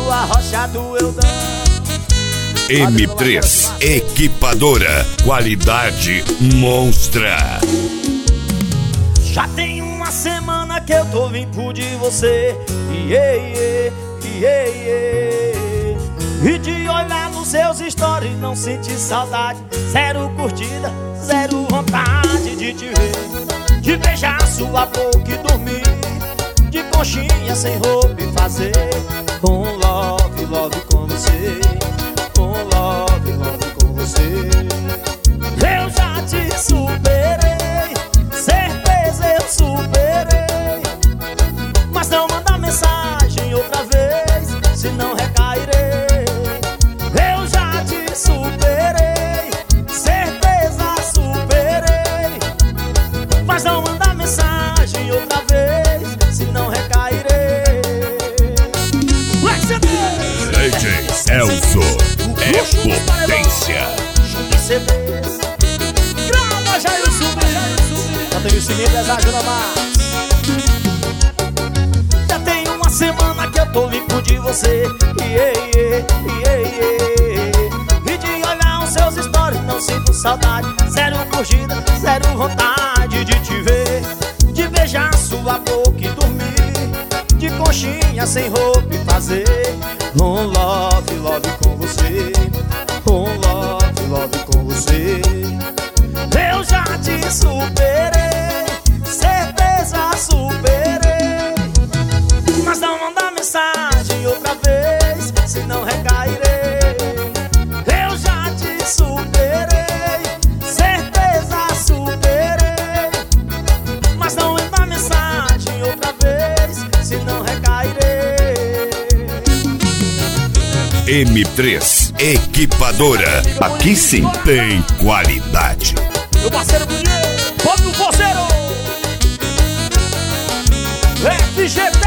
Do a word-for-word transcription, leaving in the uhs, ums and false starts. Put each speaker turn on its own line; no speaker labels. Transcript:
sua rocha do Eldão.
M três Equipadora, qualidade monstra.
Já tem uma semana que eu tô limpo de você, yeah, yeah, yeah, yeah. E de olhar nos seus stories não senti saudade. Zero curtida, zero vontade de te ver, de beijar sua boca e dormir de conchinha sem roupa e fazer um love, love com você, um love, love com você. Eu já te superei, certeza eu superei, mas não manda mensagem outra vez, senão recairei. Eu já te superei, certeza superei, mas não manda mensagem outra vez, senão recairei.
D J Elzo é potência.
Grava já eu subi, já tenho esse livro, ajuda mais. Já tem uma semana que eu tô limpo de você, yeah, yeah, yeah, yeah. E de olhar os seus stories não sinto saudade. Zero curtida, zero vontade de te ver, de beijar sua boca e dormir de conchinha sem roupa e fazer um love, love com você, um love, love com você. Eu já te superei, certeza superei, mas não manda mensagem outra vez, senão recairei. Eu já te superei, certeza superei, mas não manda mensagem outra vez, senão recairei.
M três Equipadora, aqui sim tem qualidade.
Meu parceiro Guilherme, pode no forceiro F G